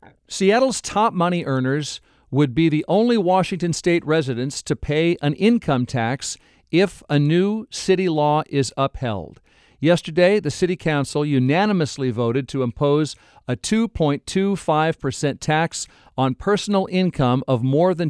Seattle's top money earners would be the only Washington state residents to pay an income tax if a new city law is upheld. Yesterday, the City Council unanimously voted to impose a 2.25% tax on personal income of more than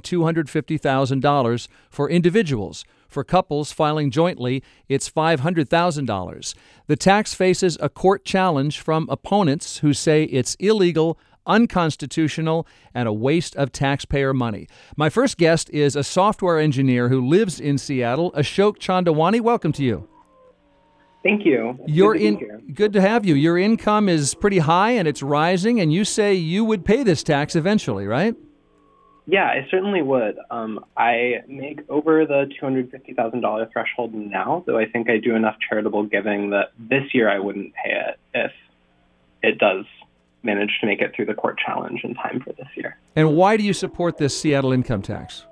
$250,000 for individuals. For couples filing jointly, it's $500,000. The tax faces a court challenge from opponents who say it's illegal, unconstitutional, and a waste of taxpayer money. My first guest is a software engineer who lives in Seattle, Ashok Chandawani. Welcome to you. Thank you. Good to have you. Your income is pretty high and it's rising, and you say you would pay this tax eventually, right? Yeah, I certainly would. I make over the $250,000 threshold now, though I think I do enough charitable giving that this year I wouldn't pay it if it does manage to make it through the court challenge in time for this year. And why do you support this Seattle income tax?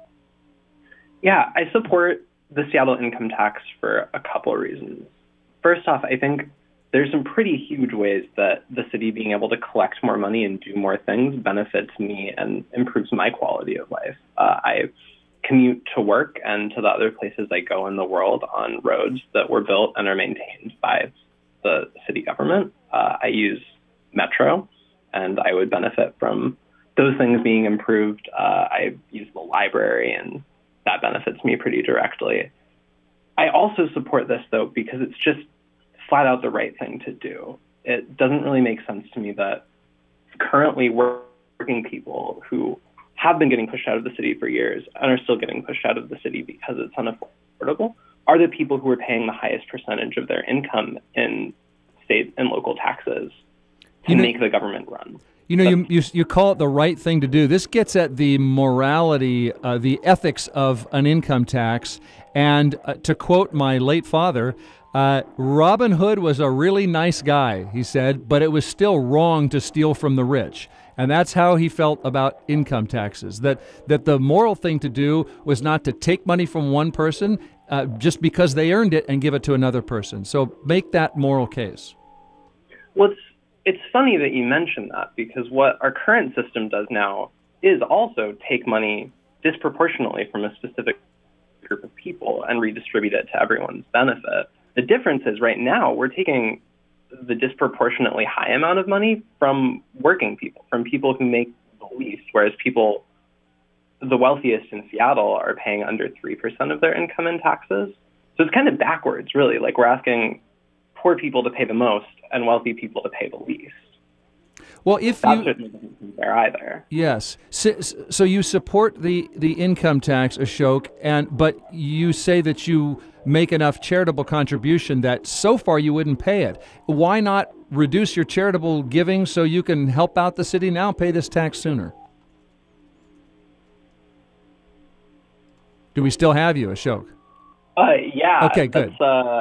Yeah, I support the Seattle income tax for a couple of reasons. First off, I think there's some pretty huge ways that the city being able to collect more money and do more things benefits me and improves my quality of life. I commute to work and to the other places I go in the world on roads that were built and are maintained by the city government. I use Metro, and I would benefit from those things being improved. I use the library, and that benefits me pretty directly. I also support this, though, because it's just flat out the right thing to do. It doesn't really make sense to me that currently working people who have been getting pushed out of the city for years and are still getting pushed out of the city because it's unaffordable are the people who are paying the highest percentage of their income in state and local taxes to make the government run. You call it the right thing to do. This gets at the morality, the ethics of an income tax. And to quote my late father, Robin Hood was a really nice guy, he said, but it was still wrong to steal from the rich. And that's how he felt about income taxes, that the moral thing to do was not to take money from one person just because they earned it and give it to another person. So make that moral case. Well, it's funny that you mentioned that, because what our current system does now is also take money disproportionately from a specific group of people and redistribute it to everyone's benefit. The difference is right now we're taking the disproportionately high amount of money from working people, from people who make the least, whereas people, the wealthiest in Seattle, are paying under 3% of their income in taxes. So it's kind of backwards, really. Like, we're asking poor people to pay the most and wealthy people to pay the least. Well, that certainly isn't fair either. Yes. So you support the income tax, Ashok, but you say that you make enough charitable contribution that so far you wouldn't pay it. Why not reduce your charitable giving so you can help out the city now, pay this tax sooner? Do we still have you, Ashok? Yeah. Okay, good.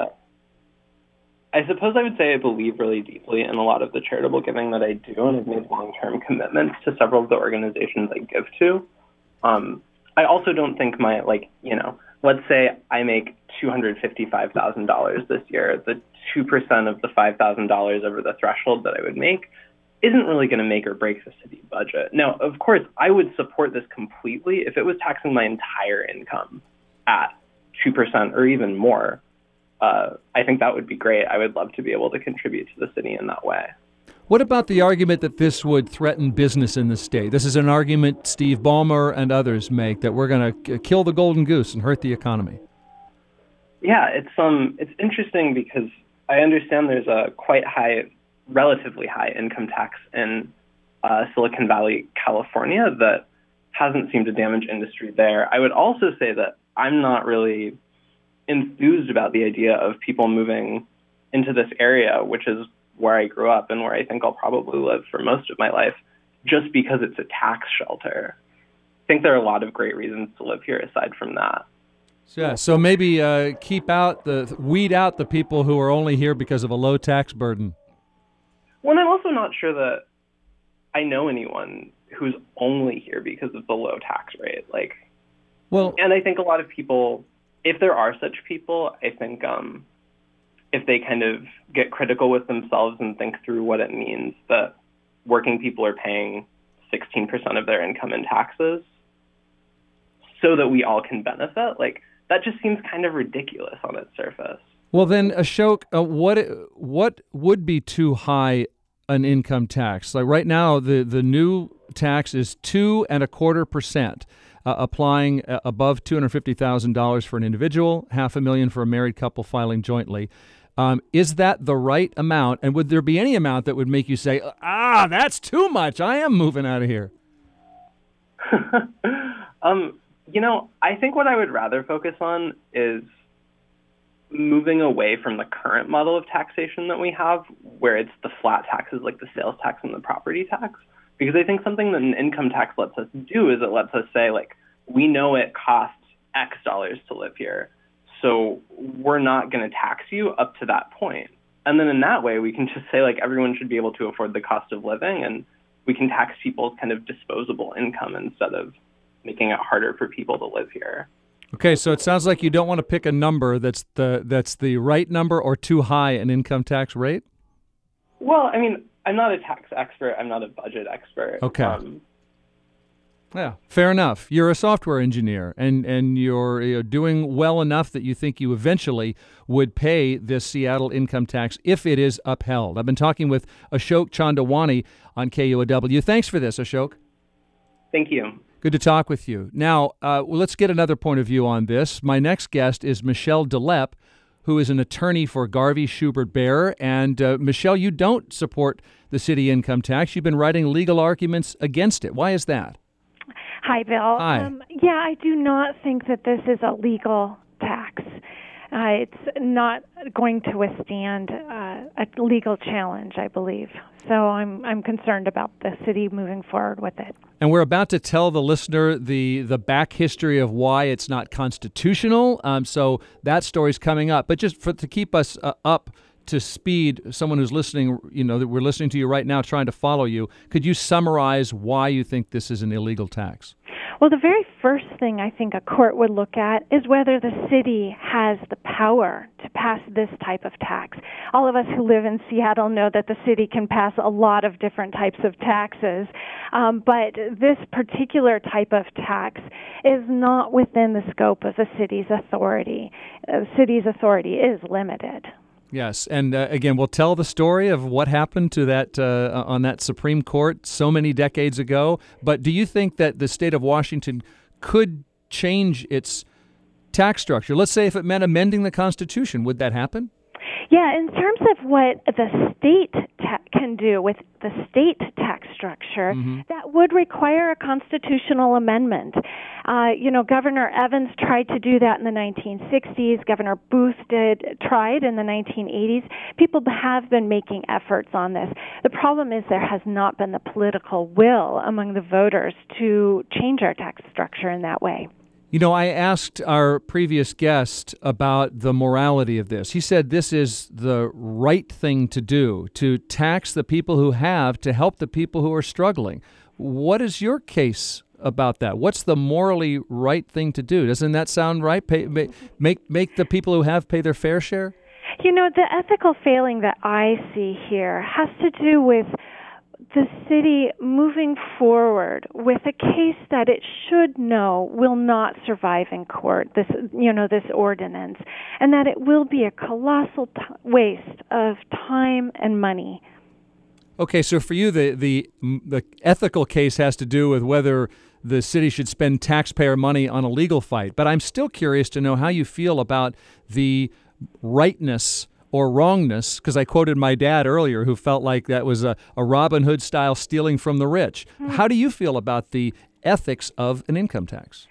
I suppose I would say I believe really deeply in a lot of the charitable giving that I do, and I've made long-term commitments to several of the organizations I give to. I also don't think let's say I make $255,000 this year. The 2% of the $5,000 over the threshold that I would make isn't really going to make or break the city budget. Now, of course, I would support this completely if it was taxing my entire income at 2% or even more. I think that would be great. I would love to be able to contribute to the city in that way. What about the argument that this would threaten business in the state? This is an argument Steve Ballmer and others make, that we're going to kill the golden goose and hurt the economy. Yeah, it's interesting because I understand there's a quite high, relatively high income tax in Silicon Valley, California, that hasn't seemed to damage industry there. I would also say that I'm not really enthused about the idea of people moving into this area, which is where I grew up and where I think I'll probably live for most of my life, just because it's a tax shelter. I think there are a lot of great reasons to live here aside from that. Yeah, so maybe weed out the people who are only here because of a low tax burden. Well, I'm also not sure that I know anyone who's only here because of the low tax rate. And I think a lot of people, if there are such people, I think if they kind of get critical with themselves and think through what it means that working people are paying 16% of their income in taxes so that we all can benefit. Like, that just seems kind of ridiculous on its surface. Well, then, Ashok, what would be too high an income tax? Like right now, the new tax is 2.25%, applying above $250,000 for an individual, $500,000 for a married couple filing jointly. Is that the right amount? And would there be any amount that would make you say, that's too much, I am moving out of here? I think what I would rather focus on is moving away from the current model of taxation that we have, where it's the flat taxes like the sales tax and the property tax. Because I think something that an income tax lets us do is it lets us say, like, we know it costs X dollars to live here, so we're not going to tax you up to that point. And then in that way, we can just say, like, everyone should be able to afford the cost of living, and we can tax people's kind of disposable income instead of making it harder for people to live here. Okay, so it sounds like you don't want to pick a number that's the right number or too high an income tax rate? Well, I mean, I'm not a tax expert. I'm not a budget expert. Okay. Yeah, fair enough. You're a software engineer, and you're doing well enough that you think you eventually would pay this Seattle income tax if it is upheld. I've been talking with Ashok Chandawani on KUOW. Thanks for this, Ashok. Thank you. Good to talk with you. Now, let's get another point of view on this. My next guest is Michelle DeLepp, who is an attorney for Garvey Schubert Bear. And Michelle, you don't support the city income tax. You've been writing legal arguments against it. Why is that? Hi, Bill. Hi. I do not think that this is a legal tax. It's not going to withstand a legal challenge, I believe. So I'm concerned about the city moving forward with it. And we're about to tell the listener the back history of why it's not constitutional. So that story's coming up. But just to keep us up to speed, someone who's listening, that we're listening to you right now, trying to follow you, could you summarize why you think this is an illegal tax? Well, the very first thing I think a court would look at is whether the city has the power to pass this type of tax. All of us who live in Seattle know that the city can pass a lot of different types of taxes, but this particular type of tax is not within the scope of the city's authority. The city's authority is limited. Yes, and again, we'll tell the story of what happened to that on that Supreme Court so many decades ago. But do you think that the state of Washington could change its tax structure? Let's say if it meant amending the Constitution, would that happen? Yeah, in terms of what the state can do with the state tax structure, that would require a constitutional amendment. Governor Evans tried to do that in the 1960s. Governor Booth tried in the 1980s. People have been making efforts on this. The problem is there has not been the political will among the voters to change our tax structure in that way. I asked our previous guest about the morality of this. He said this is the right thing to do, to tax the people who have to help the people who are struggling. What is your case about that? What's the morally right thing to do? Doesn't that sound right? Make the people who have pay their fair share? The ethical failing that I see here has to do with the city moving forward with a case that it should know will not survive in court, this ordinance, and that it will be a colossal waste of time and money. Okay, so for you, the ethical case has to do with whether the city should spend taxpayer money on a legal fight. But I'm still curious to know how you feel about the rightness or wrongness, because I quoted my dad earlier who felt like that was a Robin Hood style stealing from the rich. How do you feel about the ethics of an income tax?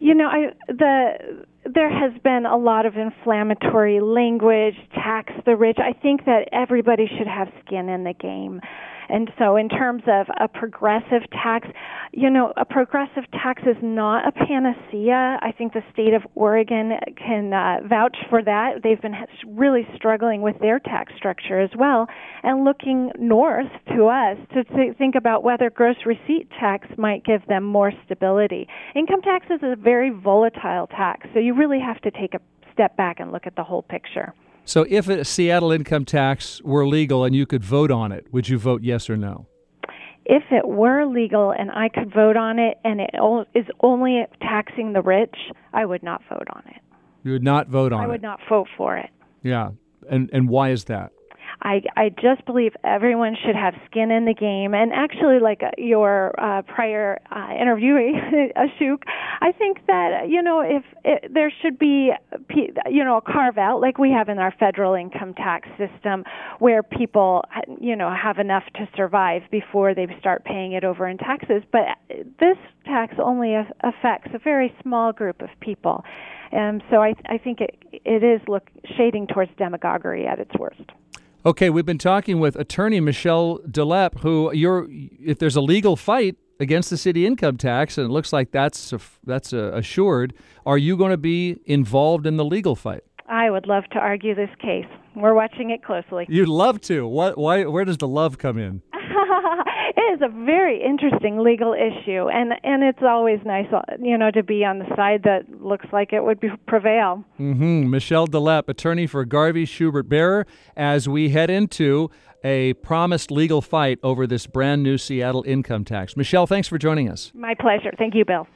There has been a lot of inflammatory language, tax the rich. I think that everybody should have skin in the game. And so in terms of a progressive tax, a progressive tax is not a panacea. I think the state of Oregon can vouch for that. They've been really struggling with their tax structure as well, and looking north to us to think about whether gross receipt tax might give them more stability. Income tax is a very volatile tax, so you really have to take a step back and look at the whole picture. So if a Seattle income tax were legal and you could vote on it, would you vote yes or no? if it were legal and I could vote on it and it is only taxing the rich, I would not vote on it. You would not vote on it? I would not vote for it. Yeah. And why is that? I just believe everyone should have skin in the game. And actually, like your prior interviewee, Ashok, I think that, if there should be, a carve-out like we have in our federal income tax system where people, have enough to survive before they start paying it over in taxes. But this tax only affects a very small group of people. So I think it is shading towards demagoguery at its worst. Okay, we've been talking with attorney Michelle DeLeppe, who if there's a legal fight against the city income tax, and it looks like that's assured, are you going to be involved in the legal fight? I would love to argue this case. We're watching it closely. You'd love to. Why? Where does the love come in? It is a very interesting legal issue, and it's always nice, to be on the side that looks like it would prevail. Mm-hmm. Michelle DeLeppe, attorney for Garvey Schubert Barer, as we head into a promised legal fight over this brand new Seattle income tax. Michelle, thanks for joining us. My pleasure. Thank you, Bill.